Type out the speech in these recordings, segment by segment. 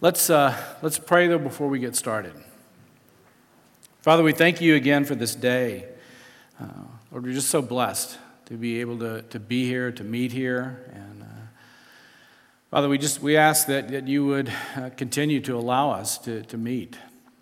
Let's pray, though, before we get started. Father, we thank you again for this day. Lord, we're just so blessed to be able to be here, to meet here. And Father, we ask that you would continue to allow us to meet.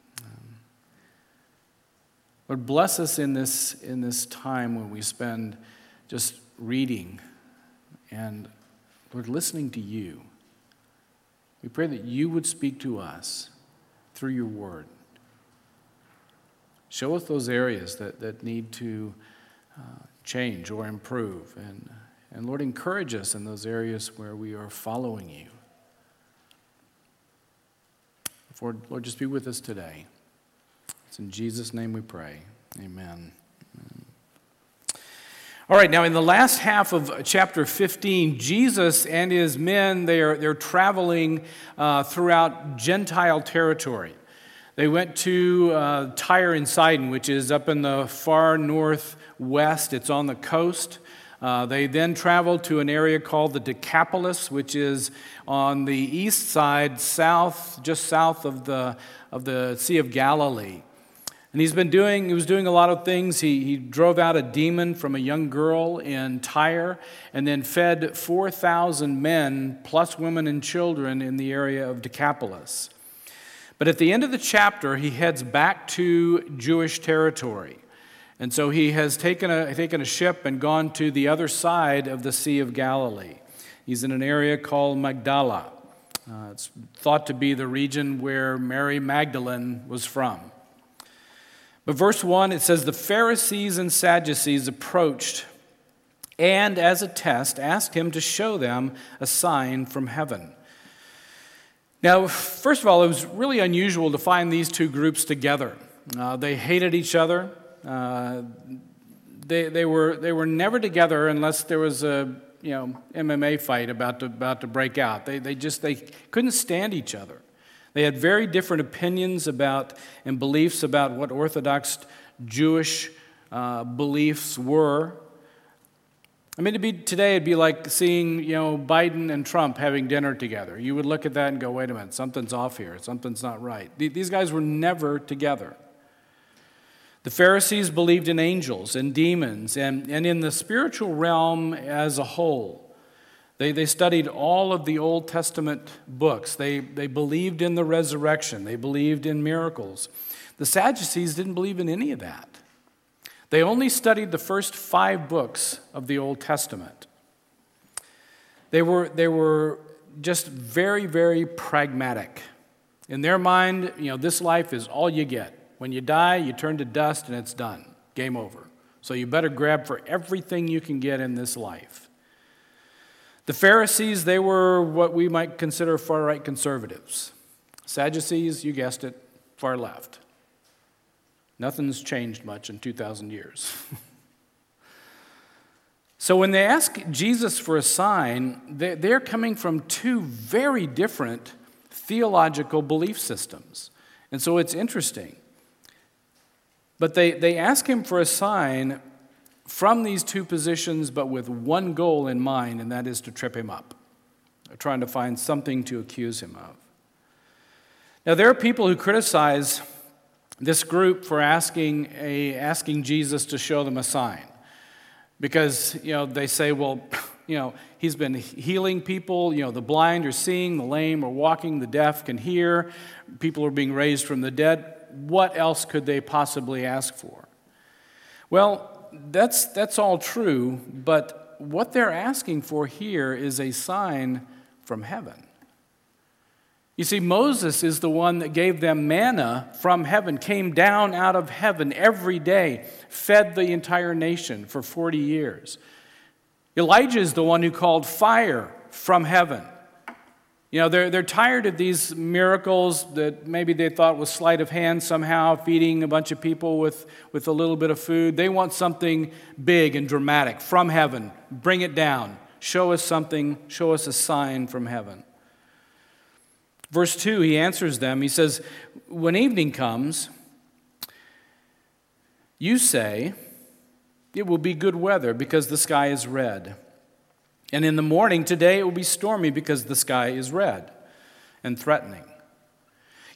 Lord, bless us in this time when we spend just reading and, Lord, listening to you. We pray that you would speak to us through your word. Show us those areas that need to change or improve. And Lord, encourage us in those areas where we are following you. Lord, just be with us today. It's in Jesus' name we pray. Amen. All right, now in the last half of chapter 15, Jesus and his men, they're traveling throughout Gentile territory. They went to Tyre and Sidon, which is up in the far northwest. It's on the coast. They then traveled to an area called the Decapolis, which is on the east side, just south of the Sea of Galilee. And he was doing a lot of things. He drove out a demon from a young girl in Tyre and then fed 4,000 men plus women and children in the area of Decapolis. But at the end of the chapter, he heads back to Jewish territory. And so he has taken a ship and gone to the other side of the Sea of Galilee. He's in an area called Magdala. It's thought to be the region where Mary Magdalene was from. But verse 1, it says, the Pharisees and Sadducees approached and, as a test, asked him to show them a sign from heaven. Now, first of all, it was really unusual to find these two groups together. They hated each other. They were never together unless there was a MMA fight about to break out. They couldn't stand each other. They had very different opinions about and beliefs about what Orthodox Jewish beliefs were. I mean, today it'd be like seeing Biden and Trump having dinner together. You would look at that and go, wait a minute, something's off here. Something's not right. These guys were never together. The Pharisees believed in angels and demons and in the spiritual realm as a whole. They studied all of the Old Testament books. They believed in the resurrection. They believed in miracles. The Sadducees didn't believe in any of that. They only studied the first 5 books of the Old Testament. They were just very, very pragmatic. In their mind, this life is all you get. When you die, you turn to dust and it's done. Game over. So you better grab for everything you can get in this life. The Pharisees, they were what we might consider far-right conservatives. Sadducees, you guessed it, far left. Nothing's changed much in 2,000 years. So when they ask Jesus for a sign, they're coming from two very different theological belief systems. And so it's interesting. But they ask him for a sign from these two positions, but with one goal in mind, and that is to trip him up. They're trying to find something to accuse him of. Now, there are people who criticize this group for asking Jesus to show them a sign. Because, they say, well, he's been healing people. The blind are seeing, the lame are walking, the deaf can hear, people are being raised from the dead. What else could they possibly ask for? Well, that's all true, but what they're asking for here is a sign from heaven. You see, Moses is the one that gave them manna from heaven, came down out of heaven every day, fed the entire nation for 40 years. Elijah is the one who called fire from heaven. They're tired of these miracles that maybe they thought was sleight of hand somehow, feeding a bunch of people with a little bit of food. They want something big and dramatic from heaven. Bring it down. Show us something. Show us a sign from heaven. Verse 2, he answers them. He says, when evening comes, you say, it will be good weather because the sky is red. And in the morning, today, it will be stormy because the sky is red and threatening.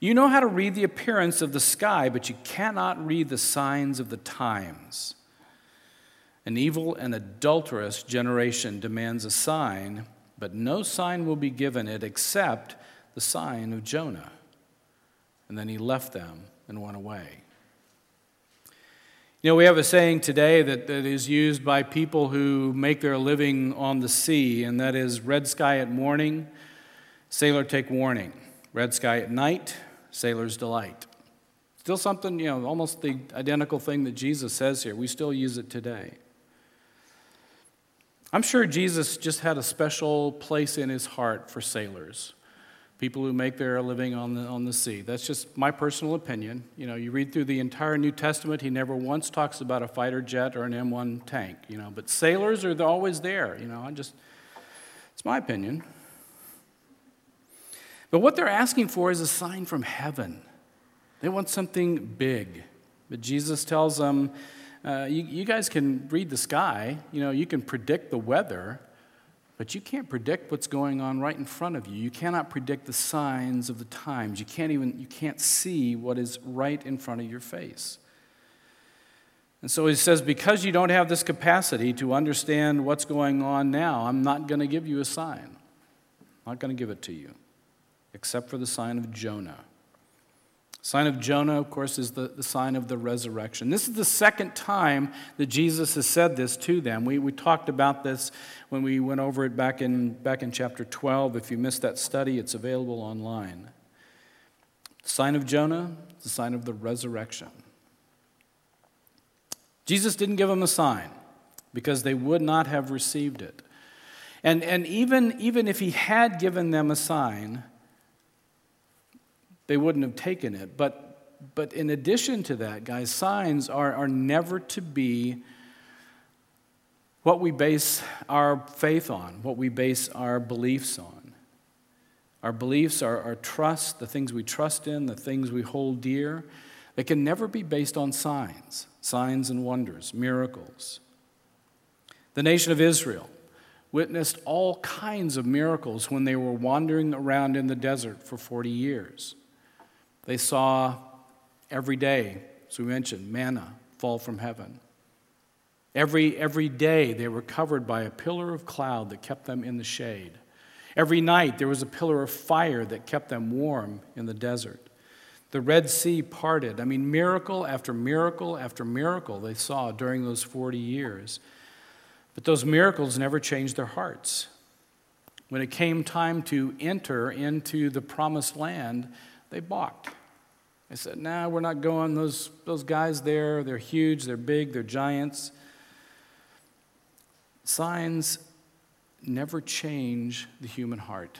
You know how to read the appearance of the sky, but you cannot read the signs of the times. An evil and adulterous generation demands a sign, but no sign will be given it except the sign of Jonah." And then he left them and went away. You know, we have a saying today that is used by people who make their living on the sea, and that is, "Red sky at morning, sailor take warning. Red sky at night, sailor's delight." Still something, you know, almost the identical thing that Jesus says here. We still use it today. I'm sure Jesus just had a special place in his heart for sailors, people who make their living on the sea. That's just my personal opinion. You know, you read through the entire New Testament, he never once talks about a fighter jet or an M1 tank, you know, but sailors are always there, you know. It's my opinion. But what they're asking for is a sign from heaven. They want something big. But Jesus tells them, you guys can read the sky, you know, you can predict the weather, but you can't predict what's going on right in front of you. You cannot predict the signs of the times. You can't see what is right in front of your face. And so he says, because you don't have this capacity to understand what's going on now, I'm not going to give you a sign. I'm not going to give it to you, except for the sign of Jonah. The sign of Jonah, of course, is the sign of the resurrection. This is the second time that Jesus has said this to them. We talked about this when we went over it back in chapter 12. If you missed that study, it's available online. The sign of Jonah, the sign of the resurrection. Jesus didn't give them a sign because they would not have received it. And even if he had given them a sign, they wouldn't have taken it. But in addition to that, guys, signs are never to be what we base our faith on, what we base our beliefs on. Our beliefs, our trust, the things we trust in, the things we hold dear, they can never be based on signs and wonders, miracles. The nation of Israel witnessed all kinds of miracles when they were wandering around in the desert for 40 years. They saw every day, as we mentioned, manna fall from heaven. Every day they were covered by a pillar of cloud that kept them in the shade. Every night there was a pillar of fire that kept them warm in the desert. The Red Sea parted. I mean, miracle after miracle after miracle they saw during those 40 years. But those miracles never changed their hearts. When it came time to enter into the promised land, they balked. They said, "Nah, we're not going. Those guys there, they're huge, they're big, they're giants." Signs never change the human heart.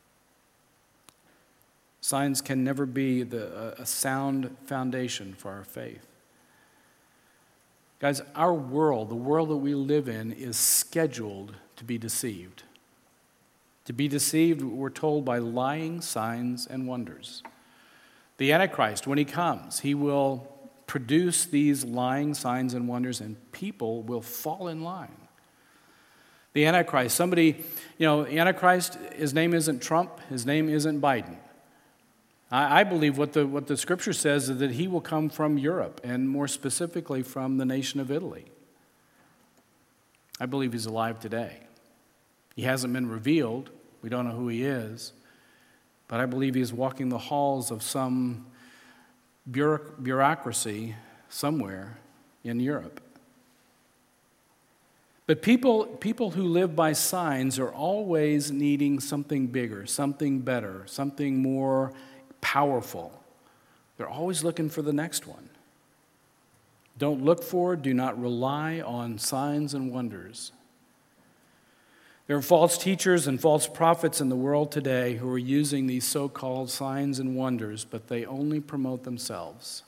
Signs can never be a sound foundation for our faith. Guys, our world, the world that we live in, is scheduled to be deceived. To be deceived, we're told, by lying signs and wonders. The Antichrist, when he comes, he will produce these lying signs and wonders, and people will fall in line. The Antichrist, the Antichrist, his name isn't Trump, his name isn't Biden. I believe what the scripture says is that he will come from Europe, and more specifically from the nation of Italy. I believe he's alive today. He hasn't been revealed. We don't know who he is. But I believe he's walking the halls of some bureaucracy somewhere in Europe. But people who live by signs are always needing something bigger, something better, something more powerful. They're always looking for the next one. Don't look for, do not rely on signs and wonders. There are false teachers and false prophets in the world today who are using these so-called signs and wonders, but they only promote themselves.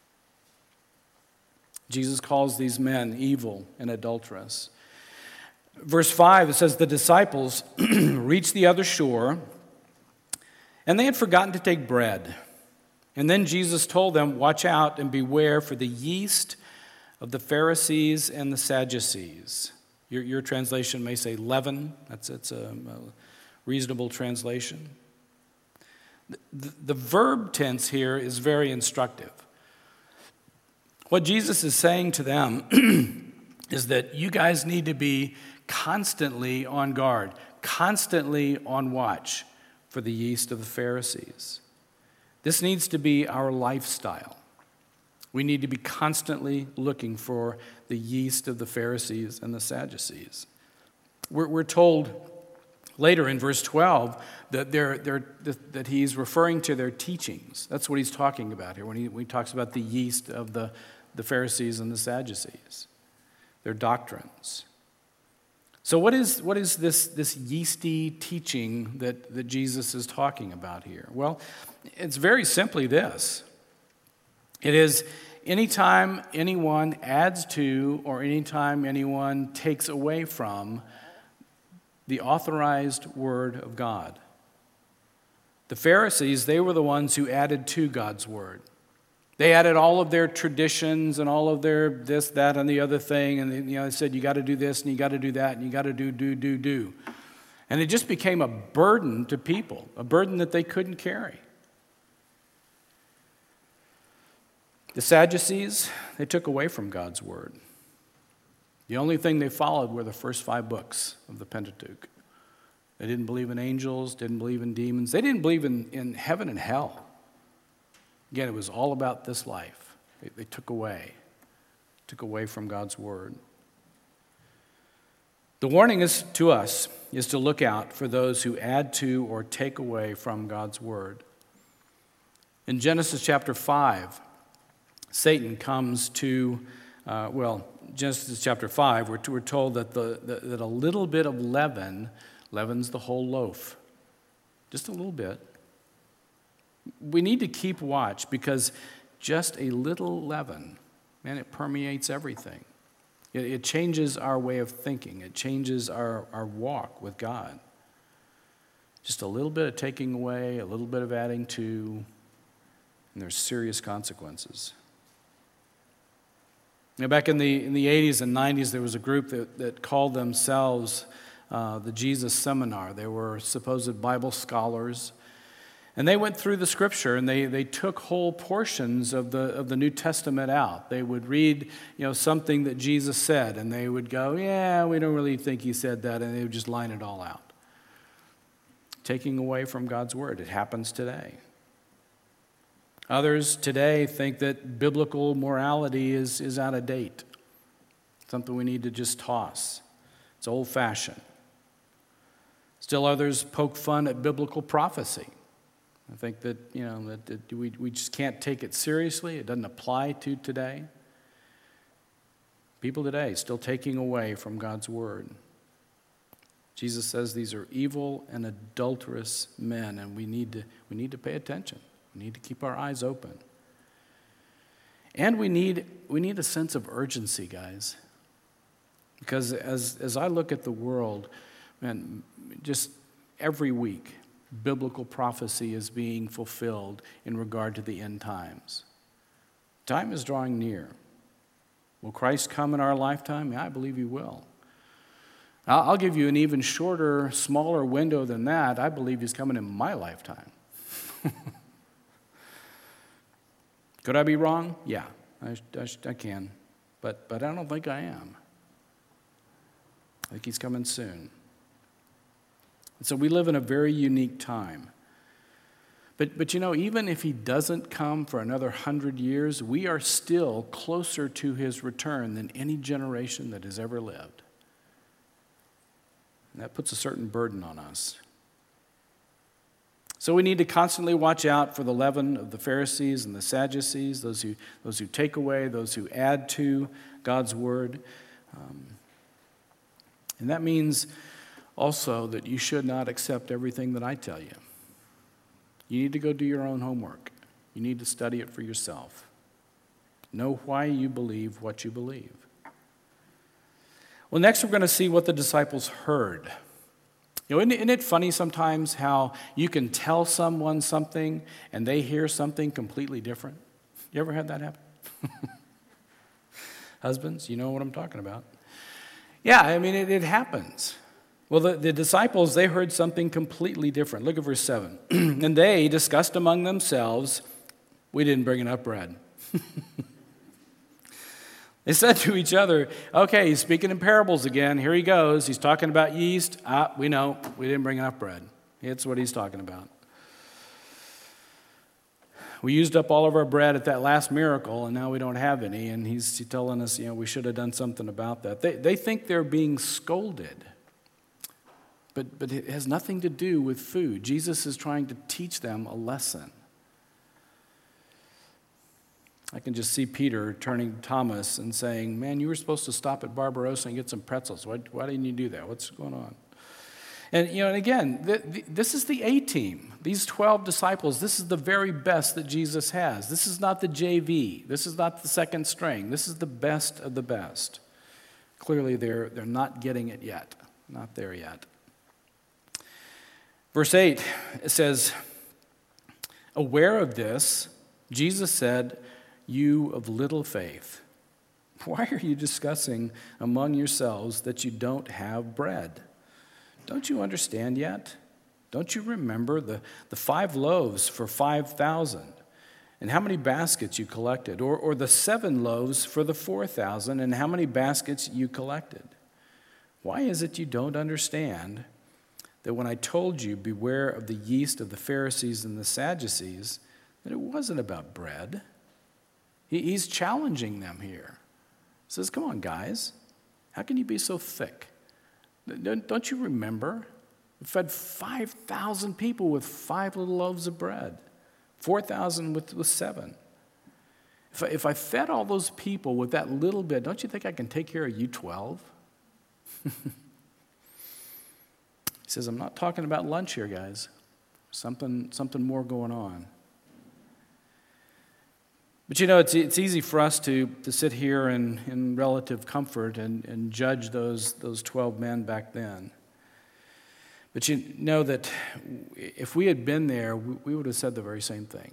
Jesus calls these men evil and adulterous. Verse 5, it says, the disciples reached the other shore, and they had forgotten to take bread. And then Jesus told them, watch out and beware for the yeast of the Pharisees and the Sadducees. Your translation may say leaven. It's a reasonable translation. The verb tense here is very instructive. What Jesus is saying to them is that you guys need to be constantly on guard, constantly on watch for the yeast of the Pharisees. This needs to be our lifestyle. We need to be constantly looking for the yeast of the Pharisees and the Sadducees. We're told later in verse 12 that that he's referring to their teachings. That's what he's talking about here when he talks about the yeast of the Pharisees and the Sadducees, their doctrines. So what is this yeasty teaching that Jesus is talking about here? Well, it's very simply this. It is anytime anyone adds to or anytime anyone takes away from the authorized word of God. The Pharisees, they were the ones who added to God's word. They added all of their traditions and all of their this, that, and the other thing. And they said, you got to do this and you got to do that and you got to do. And it just became a burden to people, a burden that they couldn't carry. The Sadducees, they took away from God's word. The only thing they followed were the first 5 books of the Pentateuch. They didn't believe in angels, didn't believe in demons. They didn't believe in heaven and hell. Again, it was all about this life. They took away from God's word. The warning to us is to look out for those who add to or take away from God's word. In Genesis chapter 5, Satan comes to, Genesis chapter 5, we're told that that a little bit of leaven leavens the whole loaf. Just a little bit. We need to keep watch because just a little leaven, man, it permeates everything. It changes our way of thinking. It changes our walk with God. Just a little bit of taking away, a little bit of adding to, and there's serious consequences. Back in the 80s and 90s, there was a group that called themselves the Jesus Seminar. They were supposed Bible scholars. And they went through the scripture and they took whole portions of the New Testament out. They would read, something that Jesus said, and they would go, yeah, we don't really think he said that, and they would just line it all out. Taking away from God's word. It happens today. Others today think that biblical morality is out of date. Something we need to just toss. It's old-fashioned. Still others poke fun at biblical prophecy. I think that, that we just can't take it seriously. It doesn't apply to today. People today still taking away from God's word. Jesus says these are evil and adulterous men, and we need to pay attention. We need to keep our eyes open. And we need a sense of urgency, guys. Because as I look at the world, man, just every week, biblical prophecy is being fulfilled in regard to the end times. Time is drawing near. Will Christ come in our lifetime? Yeah, I believe he will. I'll give you an even shorter, smaller window than that. I believe he's coming in my lifetime. Could I be wrong? Yeah, I can. But I don't think I am. I think he's coming soon. And so we live in a very unique time. But even if he doesn't come for another 100 years, we are still closer to his return than any generation that has ever lived. And that puts a certain burden on us. So we need to constantly watch out for the leaven of the Pharisees and the Sadducees, those who take away, those who add to God's word. And that means also that you should not accept everything that I tell you. You need to go do your own homework. You need to study it for yourself. Know why you believe what you believe. Well, next we're going to see what the disciples heard. Isn't it funny sometimes how you can tell someone something and they hear something completely different? You ever had that happen? Husbands, you know what I'm talking about. Yeah, I mean, it happens. Well, the disciples, they heard something completely different. Look at verse 7. And they discussed among themselves, we didn't bring enough bread. They said to each other, okay, he's speaking in parables again. Here he goes. He's talking about yeast. We know. We didn't bring enough bread. That's what he's talking about. We used up all of our bread at that last miracle, and now we don't have any. And he's telling us, we should have done something about that. They think they're being scolded. But it has nothing to do with food. Jesus is trying to teach them a lesson. I can just see Peter turning to Thomas and saying, man, you were supposed to stop at Barbarossa and get some pretzels. Why didn't you do that? What's going on? And, and again, this is the A-team. These 12 disciples, this is the very best that Jesus has. This is not the JV. This is not the second string. This is the best of the best. Clearly, they're not getting it yet. Not there yet. Verse 8, it says, aware of this, Jesus said, you of little faith, why are you discussing among yourselves that you don't have bread? Don't you understand yet? Don't you remember the 5 loaves for 5,000 and how many baskets you collected? Or the 7 loaves for the 4,000 and how many baskets you collected? Why is it you don't understand that when I told you, beware of the yeast of the Pharisees and the Sadducees, that it wasn't about bread? He's challenging them here. He says, come on, guys. How can you be so thick? Don't you remember? We fed 5,000 people with 5 little loaves of bread, 4,000 with 7. If I fed all those people with that little bit, don't you think I can take care of you 12? He says, I'm not talking about lunch here, guys. Something more going on. But it's easy for us to sit here in relative comfort and judge those 12 men back then. But you know that if we had been there, we would have said the very same thing.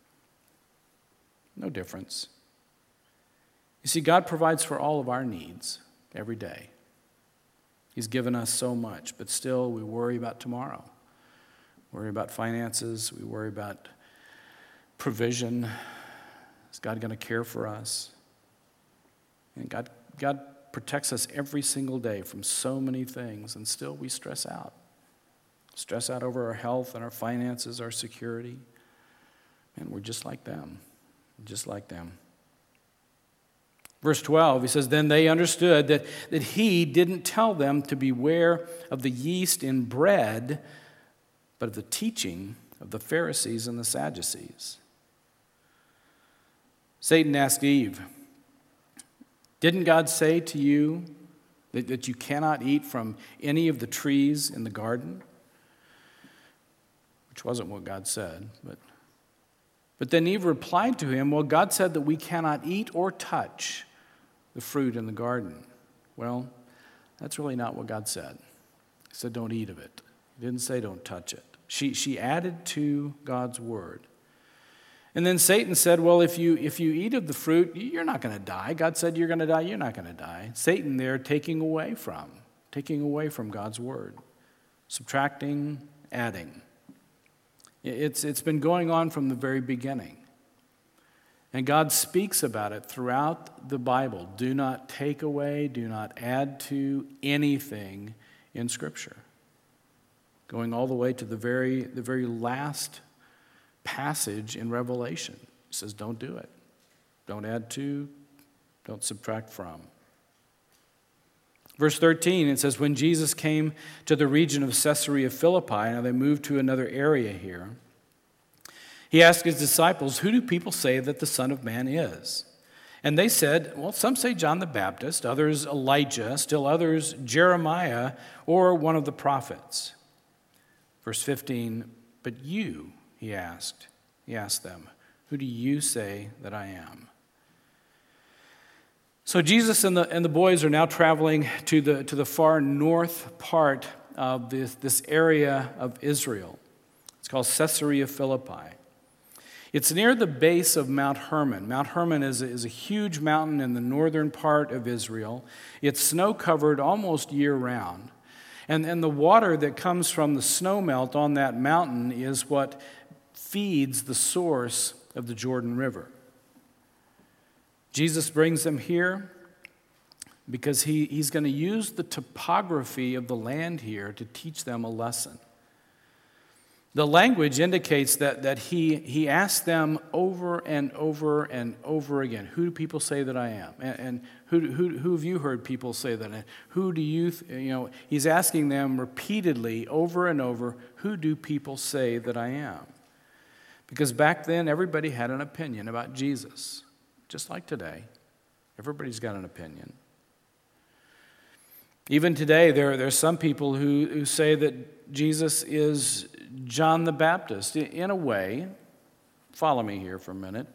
No difference. You see, God provides for all of our needs every day. He's given us so much, but still we worry about tomorrow. Worry about finances. We worry about provision. Is God going to care for us? And God protects us every single day from so many things, and still we stress out. Stress out over our health and our finances, our security. And we're just like them. Just like them. Verse 12, he says, then they understood that he didn't tell them to beware of the yeast in bread, but of the teaching of the Pharisees and the Sadducees. Satan asked Eve, didn't God say to you that you cannot eat from any of the trees in the garden? Which wasn't what God said. But then Eve replied to him, well, God said that we cannot eat or touch the fruit in the garden. Well, that's really not what God said. He said don't eat of it. He didn't say don't touch it. She added to God's word. And then Satan said, well, if you eat of the fruit, you're not going to die. God said you're going to die, you're not going to die. Satan there taking away from God's word. Subtracting, adding. It's been going on from the very beginning. And God speaks about it throughout the Bible. Do not take away, do not add to anything in Scripture. Going all the way to the very last passage in Revelation. It says don't do it. Don't add to, don't subtract from. Verse 13, it says, when Jesus came to the region of Caesarea Philippi, now they moved to another area here, he asked his disciples, who do people say that the Son of Man is? And they said, well, some say John the Baptist, others Elijah, still others Jeremiah, or one of the prophets. Verse 15, but you, he asked them, who do you say that I am? So Jesus and the boys are now traveling to the far north part of this area of Israel. It's called Caesarea Philippi. It's near the base of Mount Hermon. Mount Hermon is a huge mountain in the northern part of Israel. It's snow-covered almost year-round. And the water that comes from the snowmelt on that mountain is what feeds the source of the Jordan River. Jesus brings them here because he's going to use the topography of the land here to teach them a lesson. The language indicates that he asked them over and over and over again, who do people say that I am? And who have you heard people say that I am? Who do you he's asking them repeatedly over and over, who do people say that I am? Because back then, everybody had an opinion about Jesus. Just like today, everybody's got an opinion. Even today, there are some people who say that Jesus is John the Baptist. In a way, follow me here for a minute.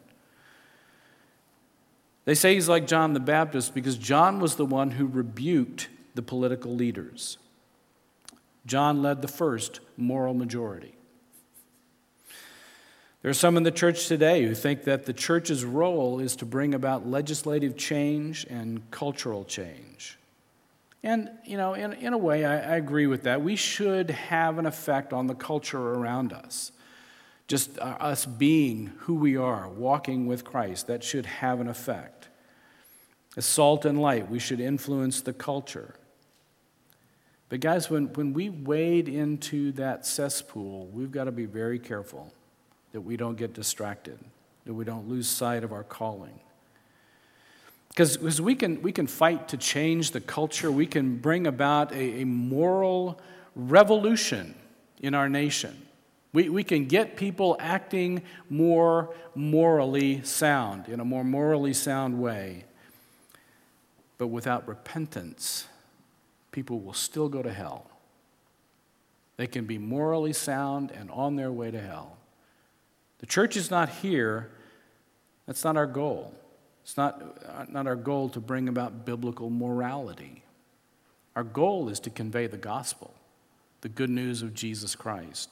They say he's like John the Baptist because John was the one who rebuked the political leaders. John led the first moral majority. There are some in the church today who think that the church's role is to bring about legislative change and cultural change. And, in a way, I agree with that. We should have an effect on the culture around us. Just us being who we are, walking with Christ, that should have an effect. As salt and light, we should influence the culture. But guys, when we wade into that cesspool, we've got to be very careful that we don't get distracted, that we don't lose sight of our calling. Because we can fight to change the culture. We can bring about a moral revolution in our nation. We can get people acting more morally sound, in a more morally sound way. But without repentance, people will still go to hell. They can be morally sound and on their way to hell. The church is not here. That's not our goal. It's not our goal to bring about biblical morality. Our goal is to convey the gospel, the good news of Jesus Christ.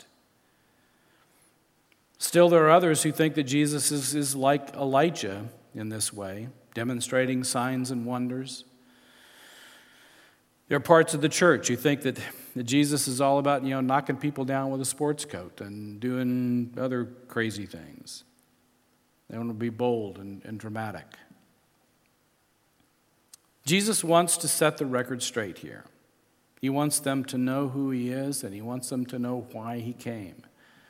Still, there are others who think that Jesus is like Elijah in this way, demonstrating signs and wonders. There are parts of the church who think that Jesus is all about, knocking people down with a sports coat and doing other crazy things. They want to be bold and dramatic. Jesus wants to set the record straight here. He wants them to know who he is, and he wants them to know why he came.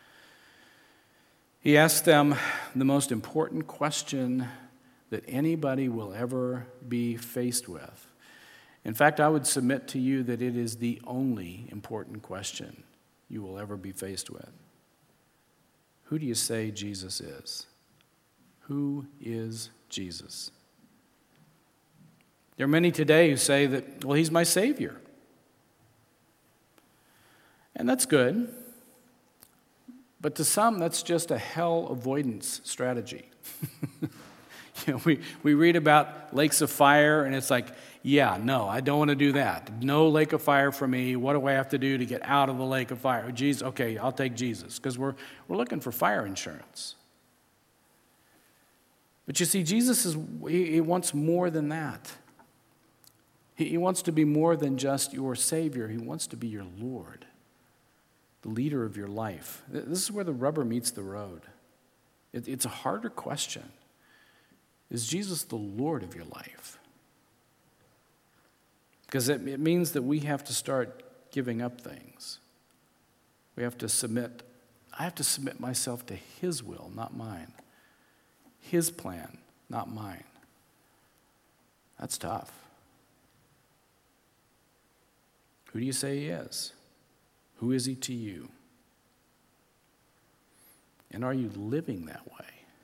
He asked them the most important question that anybody will ever be faced with. In fact, I would submit to you that it is the only important question you will ever be faced with. Who do you say Jesus is? Who is Jesus? There are many today who say that, well, he's my Savior. And that's good. But to some, that's just a hell avoidance strategy. We read about lakes of fire, and it's like, yeah, no, I don't want to do that. No lake of fire for me. What do I have to do to get out of the lake of fire? Jesus, okay, I'll take Jesus, because we're looking for fire insurance. But you see, Jesus he wants more than that. He wants to be more than just your Savior. He wants to be your Lord, the leader of your life. This is where the rubber meets the road. It's a harder question. Is Jesus the Lord of your life? Because it means that we have to start giving up things. We have to submit. I have to submit myself to his will, not mine. His plan, not mine. That's tough. Who do you say he is? Who is he to you? And are you living that way?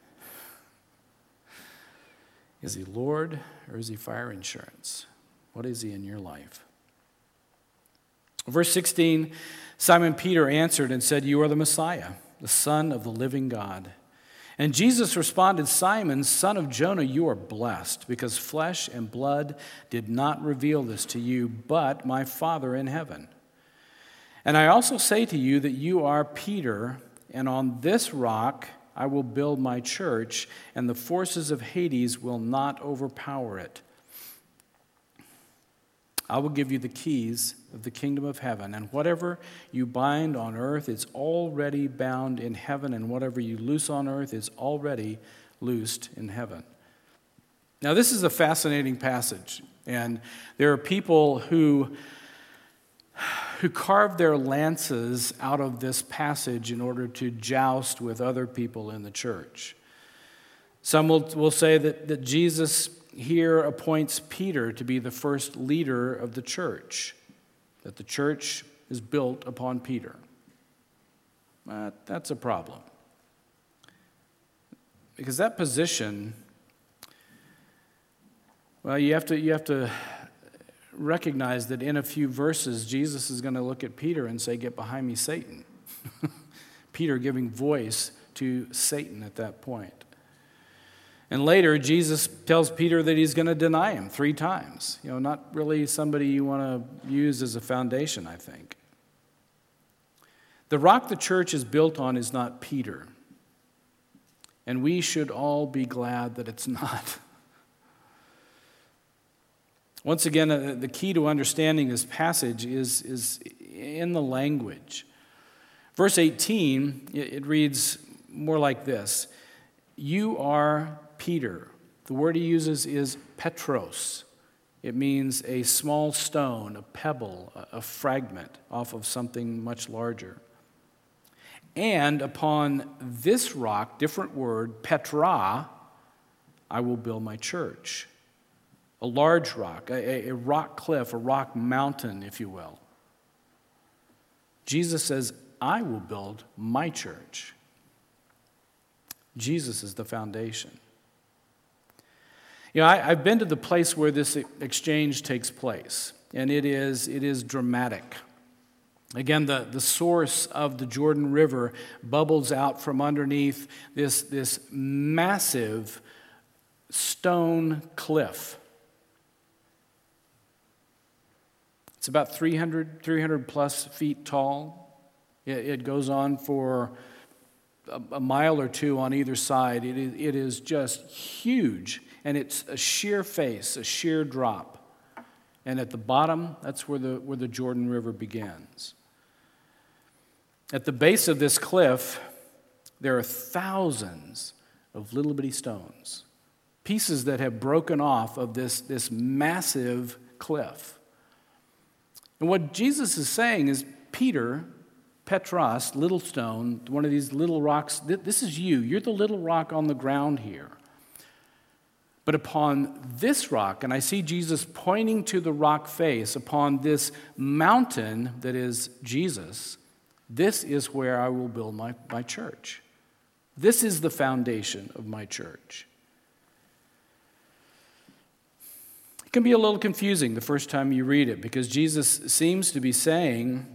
Is he Lord or is he fire insurance? What is he in your life? Verse 16, Simon Peter answered and said, "You are the Messiah, the Son of the living God." And Jesus responded, "Simon, son of Jonah, you are blessed, because flesh and blood did not reveal this to you, but my Father in heaven. And I also say to you that you are Peter, and on this rock I will build my church, and the forces of Hades will not overpower it. I will give you the keys of the kingdom of heaven, and whatever you bind on earth is already bound in heaven, and whatever you loose on earth is already loosed in heaven. Now, this is a fascinating passage, and there are people who carve their lances out of this passage in order to joust with other people in the church. Some will say that Jesus here appoints Peter to be the first leader of the church, that the church is built upon Peter. That's a problem. Because that position, well, you have to recognize that in a few verses, Jesus is going to look at Peter and say, "Get behind me, Satan." Peter giving voice to Satan at that point. And later, Jesus tells Peter that he's going to deny him 3 times. Not really somebody you want to use as a foundation, I think. The rock the church is built on is not Peter. And we should all be glad that it's not. Once again, the key to understanding this passage is in the language. Verse 18, it reads more like this: "You are Peter." The word he uses is Petros. It means a small stone, a pebble, a fragment off of something much larger. "And upon this rock," different word, Petra, "I will build my church." A large rock, a rock cliff, a rock mountain, if you will. Jesus says, "I will build my church." Jesus is the foundation. I've been to the place where this exchange takes place, and it is dramatic. Again, the source of the Jordan River bubbles out from underneath this massive stone cliff. It's about 300 plus feet tall. It goes on for a mile or 2 on either side. It is just huge, and it's a sheer face, a sheer drop. And at the bottom, that's where the Jordan River begins. At the base of this cliff, there are thousands of little bitty stones, pieces that have broken off of this massive cliff. And what Jesus is saying is, Peter, Petros, little stone, one of these little rocks, this is you. You're the little rock on the ground here. But upon this rock, and I see Jesus pointing to the rock face, upon this mountain that is Jesus, this is where I will build my church. This is the foundation of my church. It can be a little confusing the first time you read it, because Jesus seems to be saying,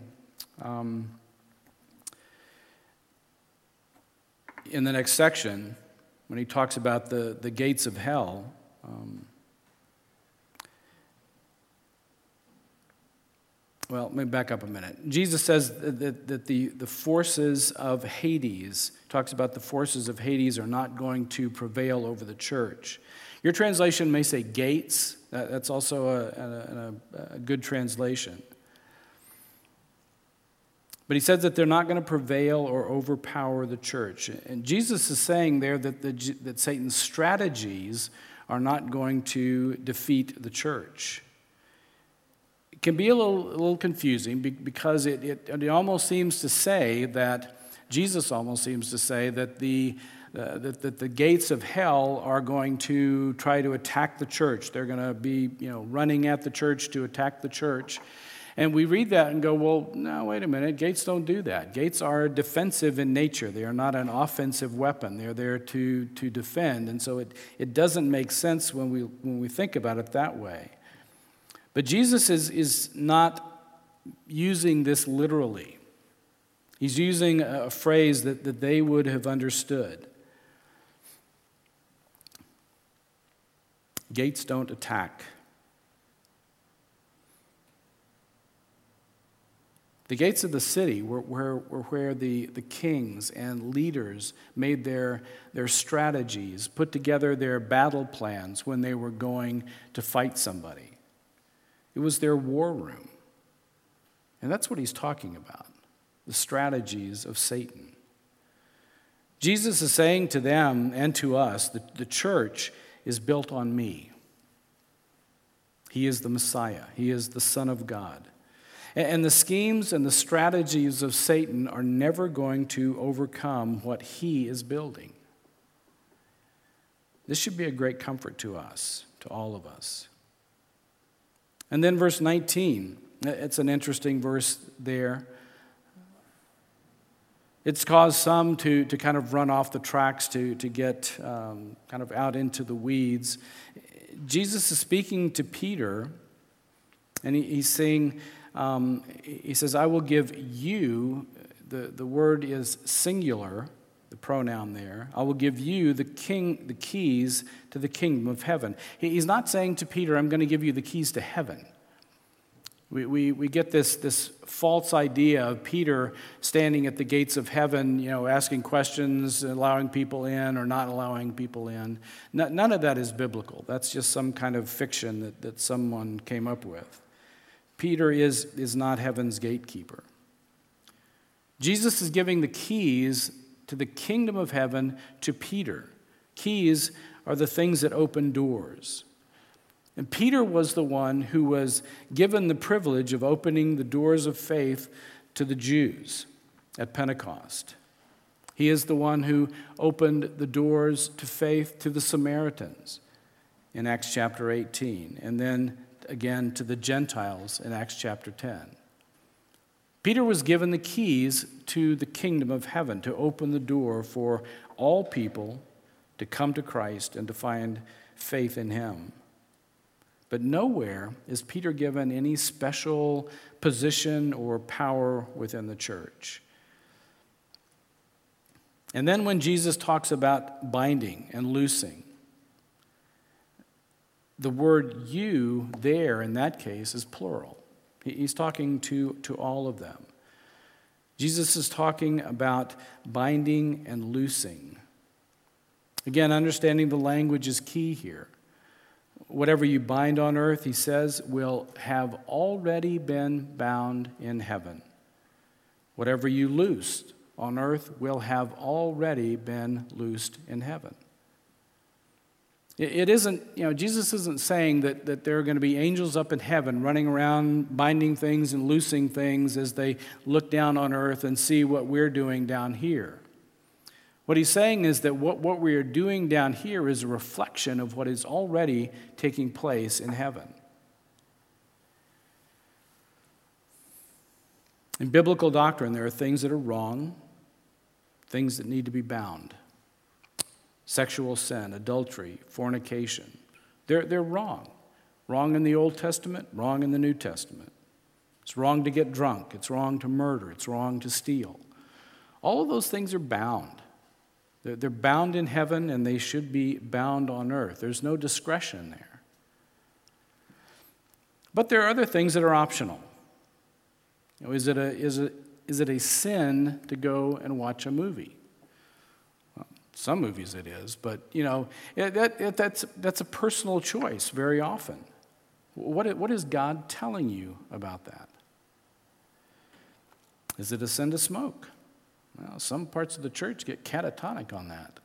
in the next section, when he talks about the gates of hell, well, let me back up a minute. Jesus says that the forces of Hades, talks about the forces of Hades are not going to prevail over the church. Your translation may say gates. That's also a good translation. But he says that they're not going to prevail or overpower the church. And Jesus is saying there that Satan's strategies are not going to defeat the church. It can be a little confusing because it almost seems to say that, Jesus almost seems to say that the gates of hell are going to try to attack the church. They're going to be, running at the church to attack the church. And we read that and go, well, no, wait a minute. Gates don't do that. Gates are defensive in nature. They are not an offensive weapon. They're there to defend. And so it doesn't make sense when we think about it that way. But Jesus is not using this literally. He's using a phrase that they would have understood. Gates don't attack. The gates of the city were where the kings and leaders made their strategies, put together their battle plans when they were going to fight somebody. It was their war room. And that's what he's talking about, the strategies of Satan. Jesus is saying to them and to us that the church is built on me. He is the Messiah. He is the Son of God. And the schemes and the strategies of Satan are never going to overcome what he is building. This should be a great comfort to us, to all of us. And then verse 19, it's an interesting verse there. It's caused some to kind of run off the tracks, to get kind of out into the weeds. Jesus is speaking to Peter, and he's saying, he says, I will give you, the word is singular, the pronoun there. I will give you the keys to the kingdom of heaven. He's not saying to Peter, I'm going to give you the keys to heaven. We get this false idea of Peter standing at the gates of heaven, asking questions, allowing people in or not allowing people in. None of that is biblical. That's just some kind of fiction that someone came up with. Peter is not heaven's gatekeeper. Jesus is giving the keys to the kingdom of heaven to Peter. Keys are the things that open doors. And Peter was the one who was given the privilege of opening the doors of faith to the Jews at Pentecost. He is the one who opened the doors to faith to the Samaritans in Acts chapter 18, and then again to the Gentiles in Acts chapter 10. Peter was given the keys to the kingdom of heaven to open the door for all people to come to Christ and to find faith in him. But nowhere is Peter given any special position or power within the church. And then when Jesus talks about binding and loosing, the word you there in that case is plural. He's talking to all of them. Jesus is talking about binding and loosing. Again, understanding the language is key here. Whatever you bind on earth, he says, will have already been bound in heaven. Whatever you loose on earth will have already been loosed in heaven. It isn't, Jesus isn't saying that there are going to be angels up in heaven running around binding things and loosing things as they look down on earth and see what we're doing down here. What he's saying is that what we are doing down here is a reflection of what is already taking place in heaven. In biblical doctrine, there are things that are wrong, things that need to be bound. Sexual sin, adultery, fornication. They're wrong. Wrong in the Old Testament, wrong in the New Testament. It's wrong to get drunk. It's wrong to murder. It's wrong to steal. All of those things are bound. They're bound in heaven, and they should be bound on earth. There's no discretion there. But there are other things that are optional. Is it a sin to go and watch a movie? Well, some movies it is, but that's a personal choice very often. What is God telling you about that? Is it a sin to smoke? Well, some parts of the church get catatonic on that.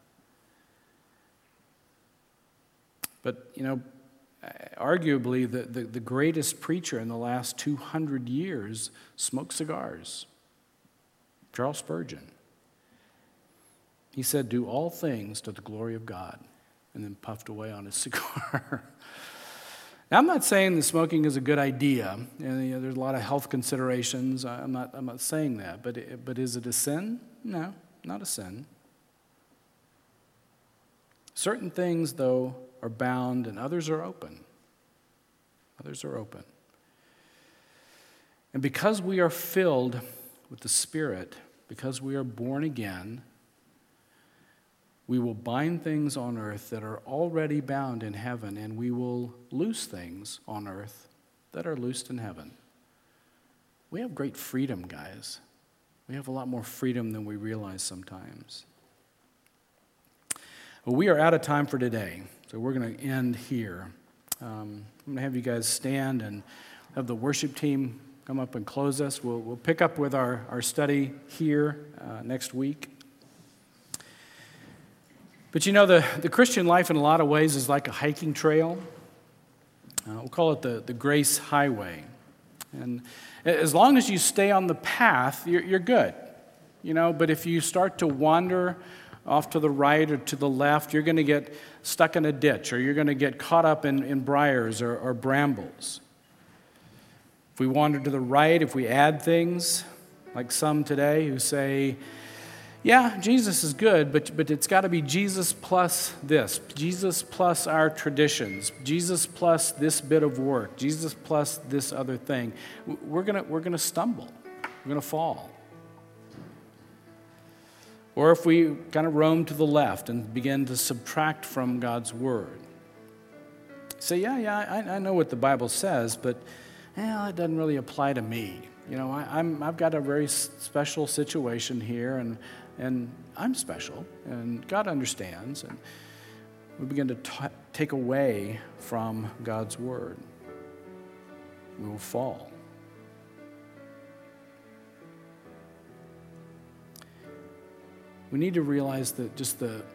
But, arguably the greatest preacher in the last 200 years smoked cigars. Charles Spurgeon. He said, do all things to the glory of God, and then puffed away on his cigar. Now, I'm not saying that smoking is a good idea. There's a lot of health considerations. I'm not saying that. But is it a sin? No, not a sin. Certain things, though, are bound, and others are open. Others are open. And because we are filled with the Spirit, because we are born again, we will bind things on earth that are already bound in heaven, and we will loose things on earth that are loosed in heaven. We have great freedom, guys. We have a lot more freedom than we realize sometimes. Well, we are out of time for today, so we're going to end here. I'm going to have you guys stand, and have the worship team come up and close us. We'll pick up with our study here next week. But you know, the Christian life in a lot of ways is like a hiking trail. We'll call it the Grace Highway. And as long as you stay on the path, you're good. You know, but if you start to wander off to the right or to the left, you're going to get stuck in a ditch, or you're going to get caught up in briars or brambles. If we wander to the right, if we add things, like some today who say, yeah, Jesus is good, but it's got to be Jesus plus this, Jesus plus our traditions, Jesus plus this bit of work, Jesus plus this other thing. We're gonna stumble. We're gonna fall. Or if we kind of roam to the left and begin to subtract from God's word. Say, I know what the Bible says, but it doesn't really apply to me. You know, I've got a very special situation here, and I'm special, and God understands, and we begin to take away from God's word. We will fall. We need to realize that just the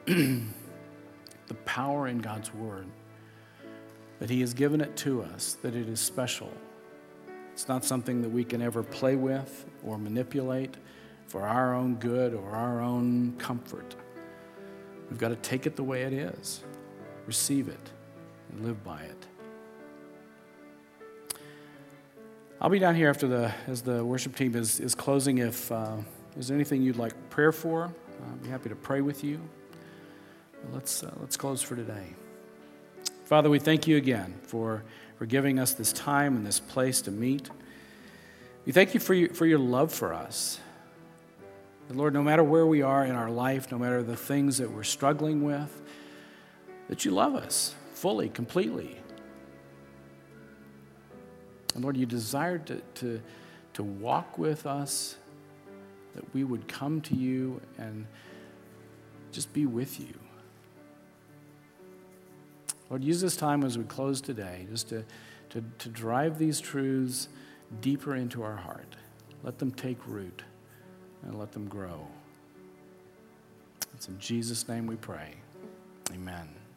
power in God's word, that he has given it to us, that it is special. It's not something that we can ever play with or manipulate for our own good or our own comfort. We've got to take it the way it is, receive it, and live by it. I'll be down here as the worship team is closing. If there's anything you'd like prayer for, I'll be happy to pray with you. Let's close for today. Father, we thank you again for giving us this time and this place to meet. We thank you for your love for us. And Lord, no matter where we are in our life, no matter the things that we're struggling with, that you love us fully, completely. And Lord, you desired to walk with us, that we would come to you and just be with you. Lord, use this time as we close today just to drive these truths deeper into our heart. Let them take root and let them grow. It's in Jesus' name we pray. Amen.